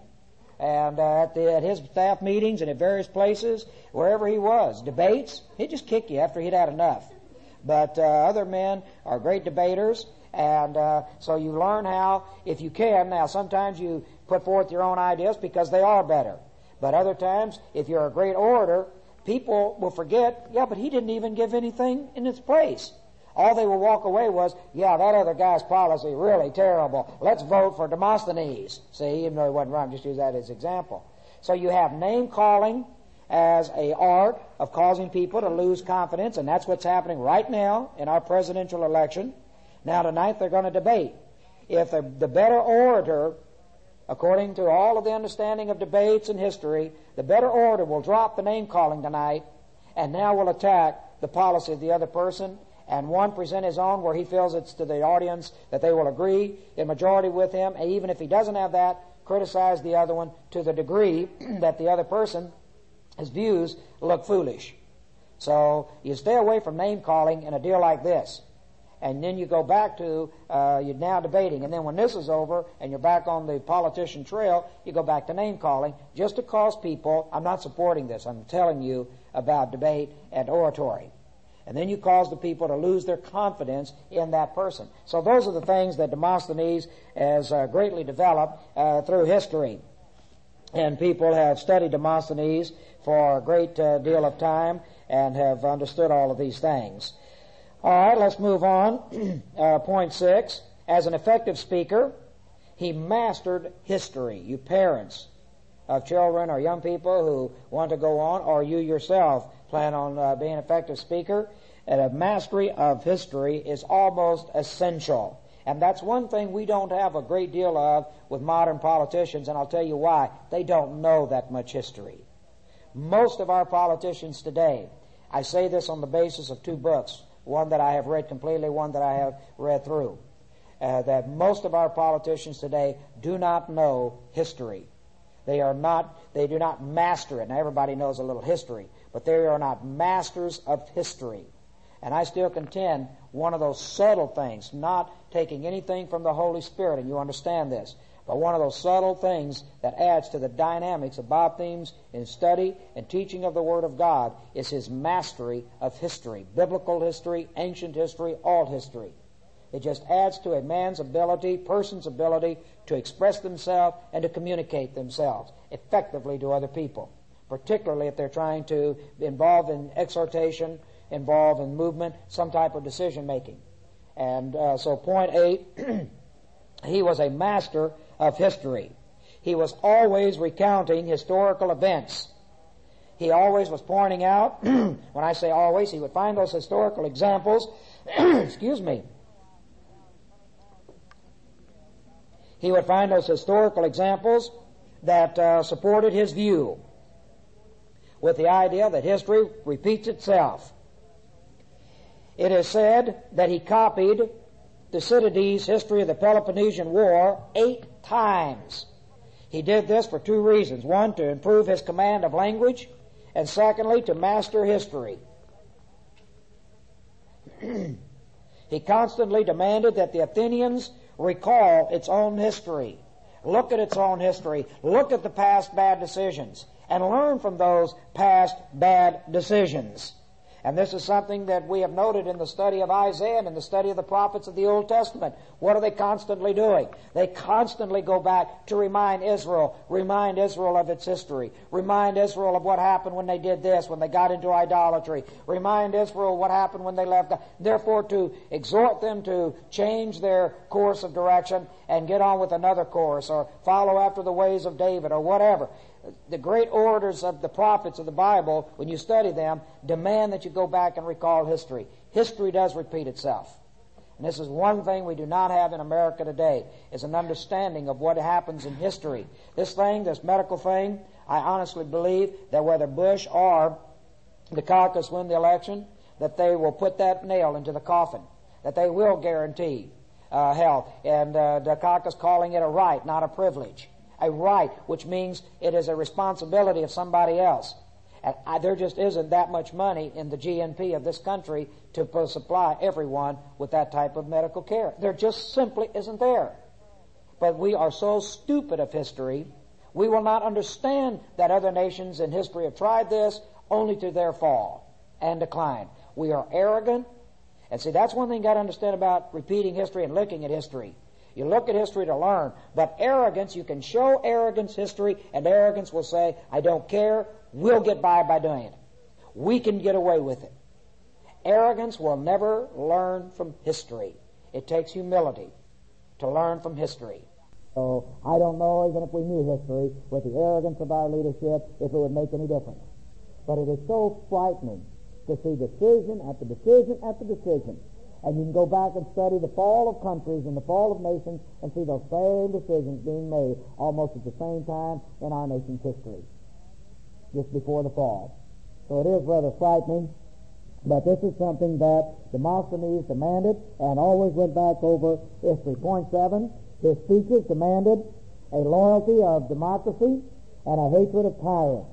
Speaker 1: And uh, at, the, at his staff meetings and at various places, wherever he was, debates, he'd just kick you after he'd had enough. But uh, other men are great debaters, and uh, so you learn how, if you can, now sometimes you put forth your own ideas because they are better. But other times, if you're a great orator, people will forget, yeah, but he didn't even give anything in its place. All they will walk away was, yeah, that other guy's policy, really terrible. Let's vote for Demosthenes. See, even though he wasn't wrong, just use that as example. So you have name-calling as a art of causing people to lose confidence, and that's what's happening right now in our presidential election. Now tonight they're going to debate. If the, the better orator, according to all of the understanding of debates and history, the better orator will drop the name-calling tonight and now will attack the policy of the other person, and one present his own where he feels it's to the audience that they will agree in majority with him, and even if he doesn't have that, criticize the other one to the degree that the other person, his views look foolish. So you stay away from name-calling in a deal like this. And then you go back to, uh, you're now debating. And then when this is over and you're back on the politician trail, you go back to name-calling just to cause people, I'm not supporting this, I'm telling you about debate and oratory. And then you cause the people to lose their confidence in that person. So those are the things that Demosthenes has uh, greatly developed uh, through history. And people have studied Demosthenes for a great uh, deal of time and have understood all of these things. All right, let's move on. uh, point six. As an effective speaker, he mastered history. You parents of children or young people who want to go on, or you yourself plan on uh, being an effective speaker, and a mastery of history is almost essential. And that's one thing we don't have a great deal of with modern politicians, and I'll tell you why. They don't know that much history. Most of our politicians today, I say this on the basis of two books, one that I have read completely, one that I have read through, uh, that most of our politicians today do not know history. They are not, they do not master it. Now everybody knows a little history, but they are not masters of history. And I still contend one of those subtle things, not taking anything from the Holy Spirit, and you understand this, but one of those subtle things that adds to the dynamics of Bob Thiem's in study and teaching of the Word of God is his mastery of history, biblical history, ancient history, all history. It just adds to a man's ability, person's ability to express themselves and to communicate themselves effectively to other people, particularly if they're trying to be involved in exhortation, involved in movement, some type of decision making. And uh, so point eight, he was a master of history. He was always recounting historical events. He always was pointing out, when I say always, he would find those historical examples, excuse me, he would find those historical examples that uh, supported his view, with the idea that history repeats itself. It is said that he copied Thucydides' History of the Peloponnesian War eight times. He did this for two reasons. One, to improve his command of language, and secondly, to master history. He constantly demanded that the Athenians recall its own history, look at its own history, look at the past bad decisions, and learn from those past bad decisions. And this is something that we have noted in the study of Isaiah and in the study of the prophets of the Old Testament. What are they constantly doing? They constantly go back to remind Israel, remind Israel of its history, remind Israel of what happened when they did this, when they got into idolatry, remind Israel what happened when they left God. Therefore, to exhort them to change their course of direction and get on with another course, or follow after the ways of David, or whatever. The great orators of the prophets of the Bible, when you study them, demand that you go back and recall history. History does repeat itself. And this is one thing we do not have in America today, is an understanding of what happens in history. This thing, this medical thing, I honestly believe that whether Bush or the caucus win the election, that they will put that nail into the coffin, that they will guarantee uh, health. And uh, the caucus calling it a right, not a privilege. A right, which means it is a responsibility of somebody else. And I, there just isn't that much money in the G N P of this country to p- supply everyone with that type of medical care. There just simply isn't there. But we are so stupid of history, we will not understand that other nations in history have tried this only to their fall and decline. We are arrogant. And see, that's one thing you got to understand about repeating history and looking at history. You look at history to learn, but arrogance, you can show arrogance history, and arrogance will say, I don't care, we'll get by by doing it. We can get away with it. Arrogance will never learn from history. It takes humility to learn from history.
Speaker 2: So I don't know, even if we knew history, with the arrogance of our leadership, if it would make any difference. But it is so frightening to see decision after decision after decision. And you can go back and study the fall of countries and the fall of nations and see those same decisions being made almost at the same time in our nation's history, just before the fall. So it is rather frightening, but this is something that Demosthenes demanded and always went back over history. Point seven, his speeches demanded a loyalty of democracy and a hatred of tyrants.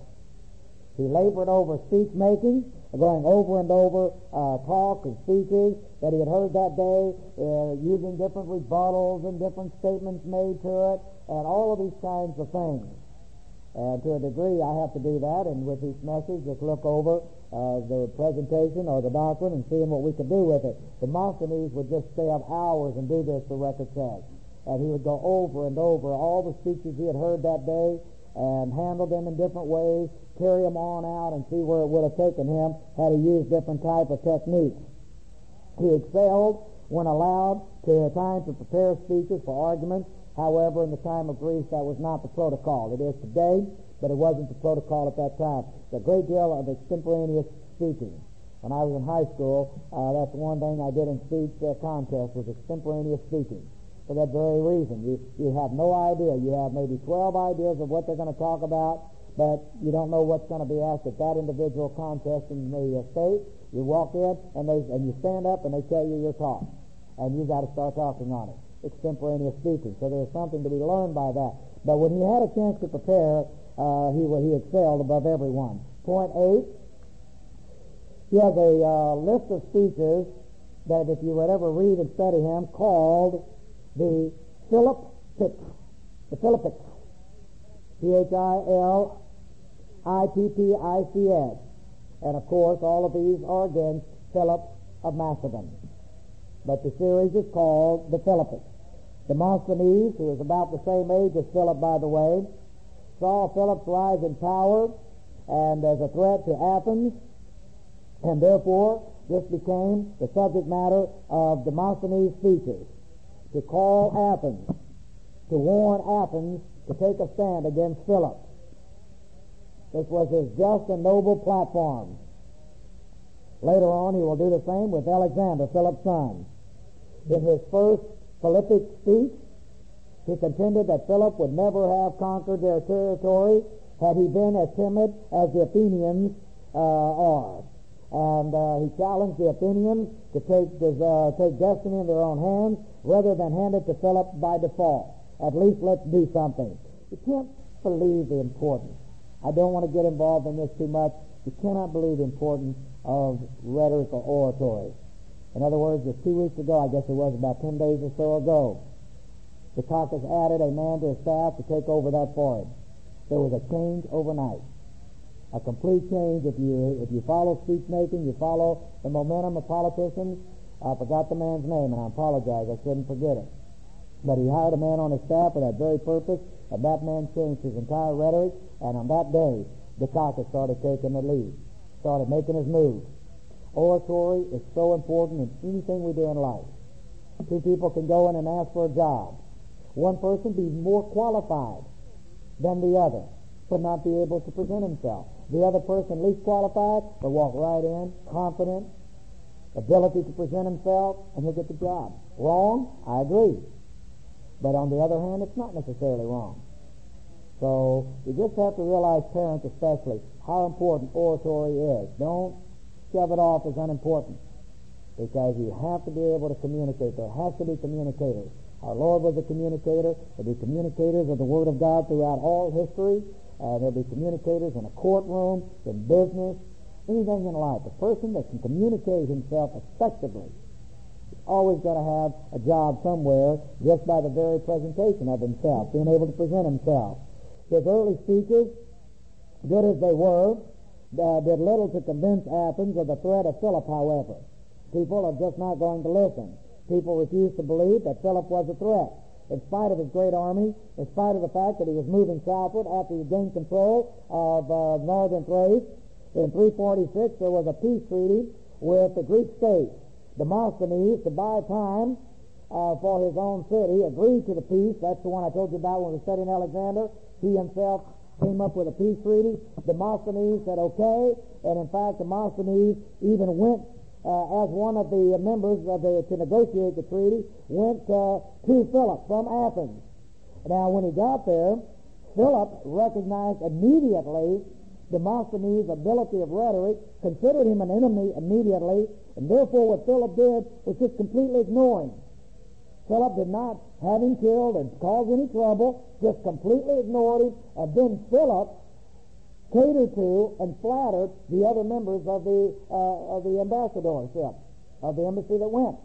Speaker 2: He labored over speech-making, going over and over uh, talk and speeches that he had heard that day, uh, using different rebuttals and different statements made to it, and all of these kinds of things. And to a degree, I have to do that, and with each message, just look over uh, the presentation or the doctrine and seeing what we could do with it. Demosthenes would just stay up hours and do this, the record says. And he would go over and over all the speeches he had heard that day and handle them in different ways, carry them on out and see where it would have taken him had he used different type of techniques. He excelled when allowed to time to prepare speeches for arguments. However, in the time of Greece, that was not the protocol. It is today, but it wasn't the protocol at that time. There's a great deal of extemporaneous speaking. When I was in high school, uh, that's one thing I did in speech uh, contest was extemporaneous speaking. For that very reason, you, you have no idea. You have maybe twelve ideas of what they're going to talk about, but you don't know what's going to be asked at that individual contest in the uh, state. You walk in, and they and you stand up, and they tell you your talk, and you've got to start talking on it. Extemporaneous speaking. So there's something to be learned by that. But when he had a chance to prepare, uh, he he excelled above everyone. Point eight, he has a uh, list of speeches that, if you would ever read and study him, called the Philippics. The Philippics. P H I L I P P I C S. And of course, all of these are against Philip of Macedon. But the series is called the Philippics. Demosthenes, who is about the same age as Philip, by the way, saw Philip's rise in power and as a threat to Athens, and therefore this became the subject matter of Demosthenes' speeches, to call Athens, to warn Athens to take a stand against Philip. This was his just and noble platform. Later on, he will do the same with Alexander, Philip's son. In his first Philippic speech, he contended that Philip would never have conquered their territory had he been as timid as the Athenians uh, are. And uh, he challenged the Athenians to take, uh, take destiny in their own hands rather than hand it to Philip by default. At least let's do something. You can't believe the importance. I don't want to get involved in this too much. You cannot believe the importance of rhetoric or oratory. In other words, just two weeks ago, I guess it was about ten days or so ago, the caucus added a man to his staff to take over that for him. There was a change overnight. A complete change. If you if you follow speech making, you follow the momentum of politicians. I forgot the man's name, and I apologize. I shouldn't forget it. But he hired a man on his staff for that very purpose, and that man changed his entire rhetoric. And on that day, Dukakis started taking the lead, started making his move. Oratory is so important in anything we do in life. Two people can go in and ask for a job. One person be more qualified than the other, but not be able to present himself. The other person least qualified, but walk right in, confident, ability to present himself, and he'll get the job. Wrong? I agree. But on the other hand, it's not necessarily wrong. So you just have to realize, parents especially, how important oratory is. Don't shove it off as unimportant, because you have to be able to communicate. There has to be communicators. Our Lord was a communicator. There'll be communicators of the Word of God throughout all history. Uh, there'll be communicators in a courtroom, in business, anything in life. A person that can communicate himself effectively is always going to have a job somewhere just by the very presentation of himself, being able to present himself. His early speeches, good as they were, uh, did little to convince Athens of the threat of Philip, however. People are just not going to listen. People refused to believe that Philip was a threat. In spite of his great army, in spite of the fact that he was moving southward after he gained control of uh, northern Thrace, in three forty-six there was a peace treaty with the Greek state. Demosthenes, to buy time uh, for his own city, agreed to the peace. That's the one I told you about when we were studying Alexander. He himself came up with a peace treaty. Demosthenes said okay, and in fact Demosthenes even went Uh, as one of the members of the, to negotiate the treaty, went uh, to Philip from Athens. Now, when he got there, Philip recognized immediately Demosthenes' ability of rhetoric, considered him an enemy immediately, and therefore what Philip did was just completely ignore him. Philip did not have him killed and cause any trouble, just completely ignored him, and then Philip catered to and flattered the other members of the uh, of the ambassadorship, of the embassy that went.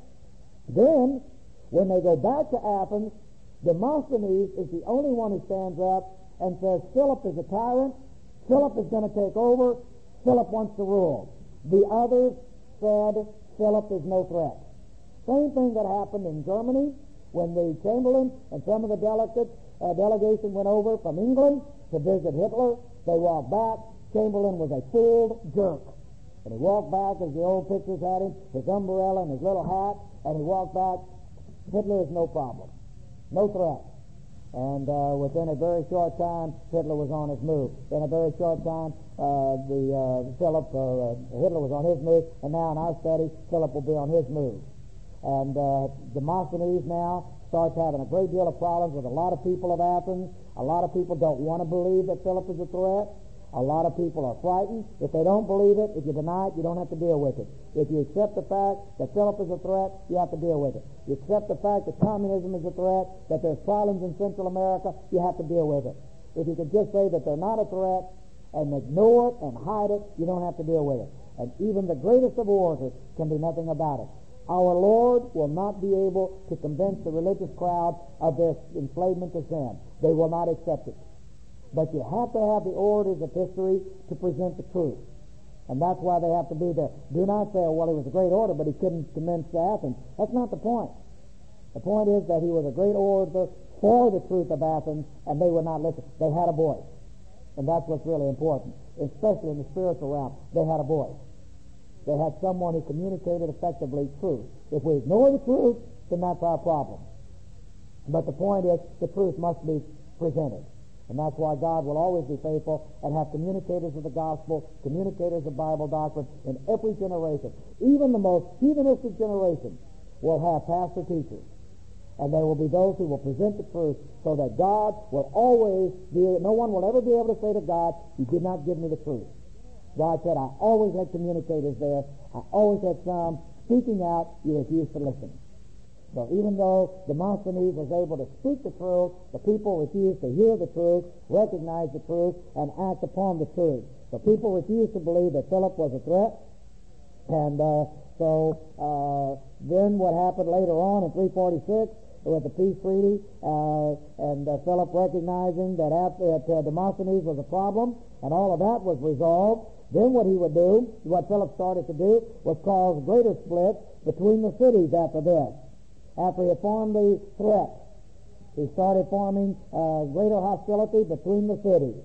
Speaker 2: Then, when they go back to Athens, Demosthenes is the only one who stands up and says, Philip is a tyrant, Philip is going to take over, Philip wants to rule. The others said, Philip is no threat. Same thing that happened in Germany when the Chamberlain and some of the delegates, uh, delegation went over from England to visit Hitler. They walked back. Chamberlain was a fooled jerk. And he walked back, as the old pictures had him, his umbrella and his little hat, and he walked back. Hitler is no problem. No threat. And uh, within a very short time, Hitler was on his move. In a very short time, uh, the uh, Philip, uh, Hitler was on his move, and now in our study, Philip will be on his move. And uh, Demosthenes now starts having a great deal of problems with a lot of people of Athens. A lot of people don't want to believe that Philip is a threat. A lot of people are frightened. If they don't believe it, if you deny it, you don't have to deal with it. If you accept the fact that Philip is a threat, you have to deal with it. You accept the fact that communism is a threat, that there's problems in Central America, you have to deal with it. If you could just say that they're not a threat and ignore it and hide it, you don't have to deal with it. And even the greatest of orators can do nothing about it. Our Lord will not be able to convince the religious crowd of their enslavement to sin. They will not accept it. But you have to have the orators of history to present the truth. And that's why they have to be there. Do not say, oh, well, he was a great orator, but he couldn't convince Athens. That's not the point. The point is that he was a great orator for the truth of Athens, and they would not listen. They had a voice. And that's what's really important, especially in the spiritual realm. They had a voice. They had someone who communicated effectively truth. If we ignore the truth, then that's our problem. But the point is, the truth must be presented. And that's why God will always be faithful and have communicators of the gospel, communicators of Bible doctrine in every generation. Even the most heathenistic generation will have pastor teachers. And there will be those who will present the truth so that God will always be, no one will ever be able to say to God, you did not give me the truth. God said, I always had communicators there. I always had some speaking out. You refused to listen. So even though Demosthenes was able to speak the truth, the people refused to hear the truth, recognize the truth, and act upon the truth. So people refused to believe that Philip was a threat. And uh, so uh, then what happened later on in three forty-six with the peace treaty, uh, and uh, Philip recognizing that, after, that uh, Demosthenes was a problem, and all of that was resolved, then what he would do, what Philip started to do, was cause greater splits between the cities after this. After he had formed the threat, he started forming uh, greater hostility between the cities.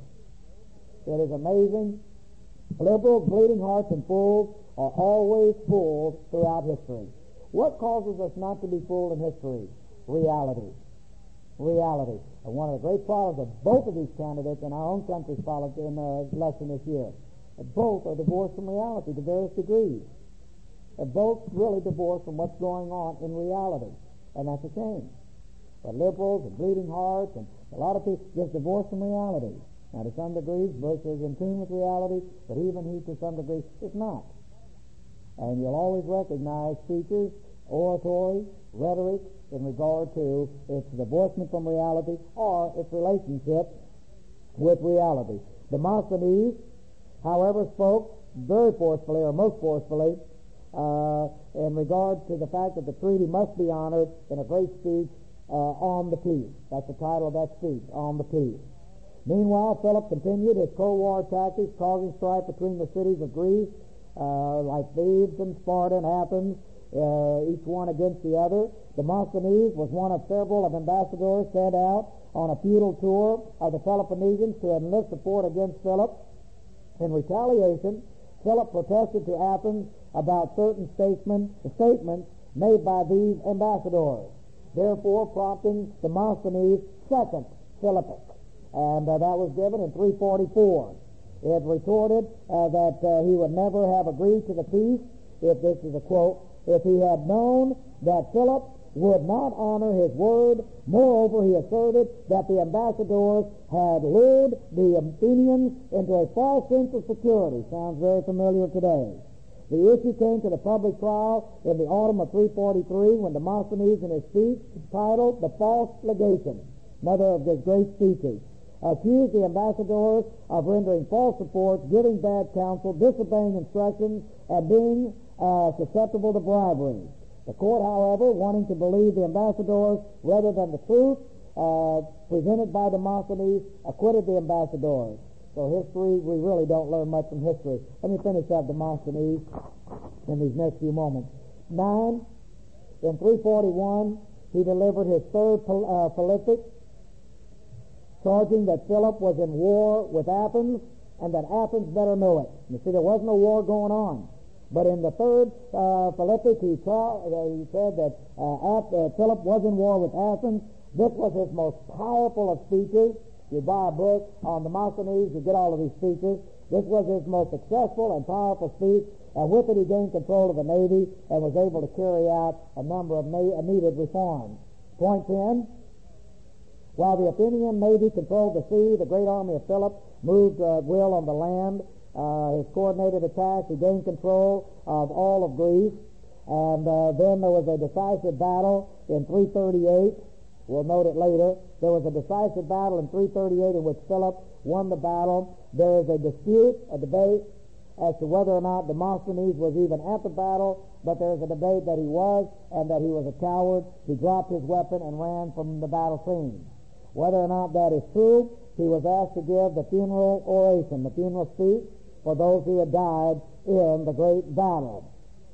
Speaker 2: It is amazing. Liberals, bleeding hearts, and fools are always fooled throughout history. What causes us not to be fooled in history? Reality. Reality. And one of the great problems of both of these candidates in our own country's politics in the election this year, both are divorced from reality to various degrees. They're both really divorced from what's going on in reality. And that's a shame. But liberals and bleeding hearts and a lot of people just divorced from reality. Now, to some degrees, Bush is in tune with reality, but even he, to some degree, is not. And you'll always recognize speeches, oratory, rhetoric, in regard to its divorcement from reality or its relationship with reality. Demosthenes, however, spoke very forcefully, or most forcefully, uh, in regard to the fact that the treaty must be honored in a great speech uh, on the peace. That's the title of that speech, On the Peace. Meanwhile, Philip continued his pro-war tactics, causing strife between the cities of Greece, uh, like Thebes and Sparta and Athens, uh, each one against the other. Demosthenes was one of several of ambassadors sent out on a futile tour of the Peloponnesians to enlist support against Philip. In retaliation, Philip protested to Athens about certain statesmen, statements made by these ambassadors, therefore prompting Demosthenes' second Philippic. And uh, that was given in three forty-four. It retorted uh, that uh, he would never have agreed to the peace, if this is a quote, if he had known that Philip would not honor his word. Moreover, he asserted that the ambassadors had lured the Athenians into a false sense of security. Sounds very familiar today. The issue came to the public trial in the autumn of three forty-three when Demosthenes, in his speech titled The False Legation, another of his great speeches, accused the ambassadors of rendering false reports, giving bad counsel, disobeying instructions, and being uh, susceptible to bribery. The court, however, wanting to believe the ambassadors rather than the truth uh, presented by Demosthenes, acquitted the ambassadors. So history, we really don't learn much from history. Let me finish up Demosthenes in these next few moments. Nine, in three forty-one, he delivered his third uh, Philippic, charging that Philip was in war with Athens and that Athens better know it. You see, there was no war going on. But in the third uh, Philippic, he, tra- uh, he said that uh, after, uh, Philip was in war with Athens. This was his most powerful of speeches. You buy a book on Demosthenes, you get all of these speeches. This was his most successful and powerful speech, and with it he gained control of the Navy and was able to carry out a number of na- needed reforms. Point ten, while the Athenian Navy controlled the sea, the great army of Philip moved uh, will on the land. Uh, his coordinated attacks, he gained control of all of Greece, and uh, then there was a decisive battle in three thirty-eight. We'll note it later. There was a decisive battle in three thirty-eight in which Philip won the battle. There is a dispute, a debate, as to whether or not Demosthenes was even at the battle, but there is a debate that he was, and that he was a coward. He dropped his weapon and ran from the battle scene. Whether or not that is true, he was asked to give the funeral oration, the funeral speech, for those who had died in the great battle.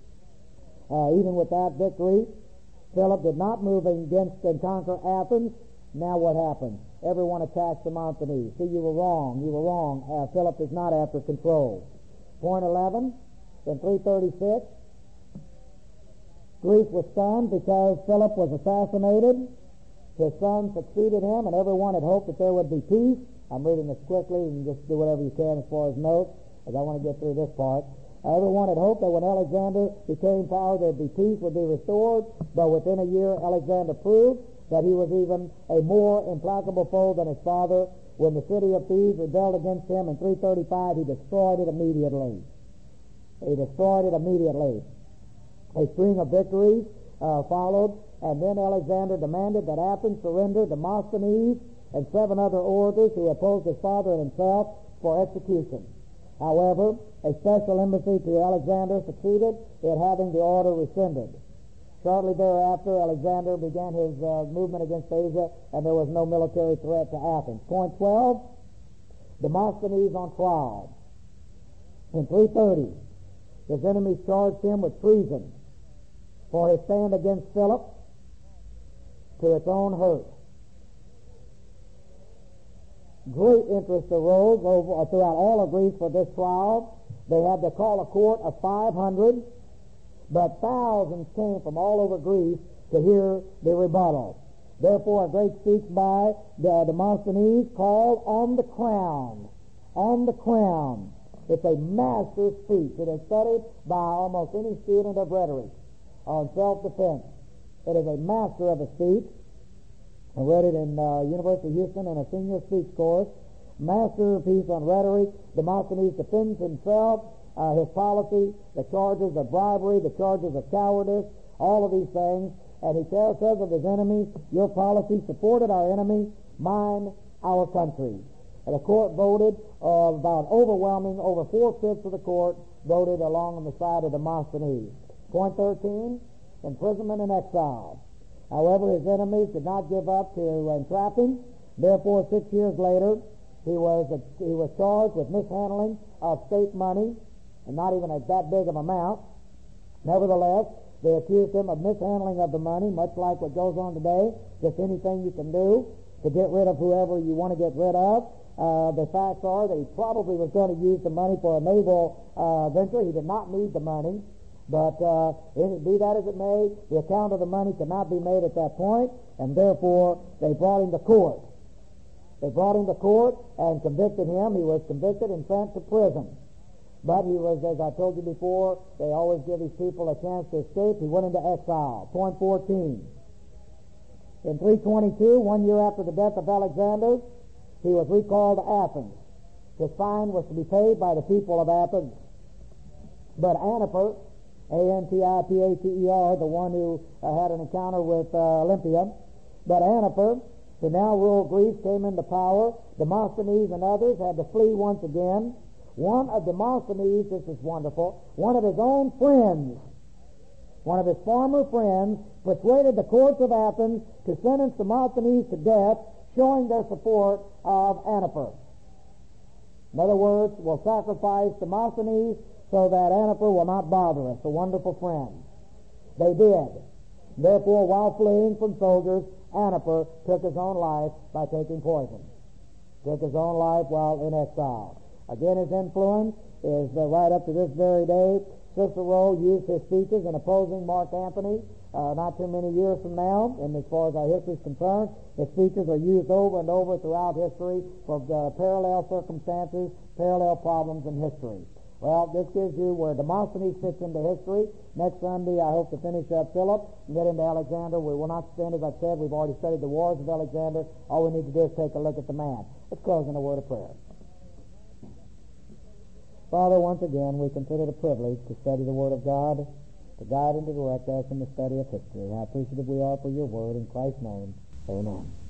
Speaker 2: Uh, even with that victory, Philip did not move against and conquer Athens. Now what happened? Everyone attacked Demosthenes. See, you were wrong. You were wrong. Uh, Philip is not after control. Point eleven, in three thirty-six, Greece was stunned because Philip was assassinated. His son succeeded him, and everyone had hoped that there would be peace. I'm reading this quickly, and just do whatever you can as far as notes, as I want to get through this part. Everyone had hoped that when Alexander became power, there'd be peace, would be restored, but within a year, Alexander proved that he was even a more implacable foe than his father. When the city of Thebes rebelled against him in three thirty-five, he destroyed it immediately. He destroyed it immediately. A string of victories uh, followed, and then Alexander demanded that Athens surrender Demosthenes and seven other orators who opposed his father and himself for execution. However, a special embassy to Alexander succeeded in having the order rescinded. Shortly thereafter, Alexander began his uh, movement against Asia, and there was no military threat to Athens. Point twelve, Demosthenes on trial. In three thirty, his enemies charged him with treason for his stand against Philip to its own hurt. Great interest arose over, throughout all of Greece for this trial. They had to call a court of five hundred, but thousands came from all over Greece to hear the rebuttal. Therefore, a great speech by Demosthenes called On the Crown. On the Crown. It's a master speech. It is studied by almost any student of rhetoric on self-defense. It is a master of a speech. I read it in uh, University of Houston in a senior speech course. Masterpiece on rhetoric. Demosthenes defends himself, uh, his policy, the charges of bribery, the charges of cowardice, all of these things. And he tells us of his enemies, your policy supported our enemy, mine, our country. And the court voted uh, about overwhelming, over four-fifths of the court voted along on the side of Demosthenes. Point thirteen, imprisonment and exile. However, his enemies did not give up to entrap him. Therefore, six years later, he was uh, he was charged with mishandling of state money, and not even at that big of amount. Nevertheless, they accused him of mishandling of the money, much like what goes on today. Just anything you can do to get rid of whoever you want to get rid of. Uh, the facts are that he probably was going to use the money for a naval uh, venture. He did not need the money. But uh, be that as it may, the account of the money could not be made at that point, and therefore they brought him to court. They brought him to court and convicted him. He was convicted and sent to prison. But he was, as I told you before, they always give these people a chance to escape. He went into exile. Point fourteen. In three twenty-two, one year after the death of Alexander, he was recalled to Athens. His fine was to be paid by the people of Athens. But Antipater, A N T I P A T E R, the one who uh, had an encounter with uh, Olympia, but Antipater, who now ruled Greece, came into power. Demosthenes and others had to flee once again. One of Demosthenes, this is wonderful, one of his own friends, one of his former friends, persuaded the courts of Athens to sentence Demosthenes to death, showing their support of Antipater. In other words, we'll sacrifice Demosthenes so that Antipater will not bother us, a wonderful friend. They did. Therefore, while fleeing from soldiers, Antipater took his own life by taking poison. Took his own life while in exile. Again, his influence is uh, right up to this very day. Cicero used his speeches in opposing Mark Antony uh, not too many years from now, and as far as our history is concerned, his speeches are used over and over throughout history for uh, parallel circumstances, parallel problems in history. Well, this gives you where Demosthenes fits into history. Next Sunday, I hope to finish up Philip and get into Alexander. We will not spend, as I've said, we've already studied the wars of Alexander. All we need to do is take a look at the man. Let's close in a word of prayer. Father, once again, we consider it a privilege to study the Word of God, to guide and to direct us in the study of history. How appreciative we are for your Word. In Christ's name, amen.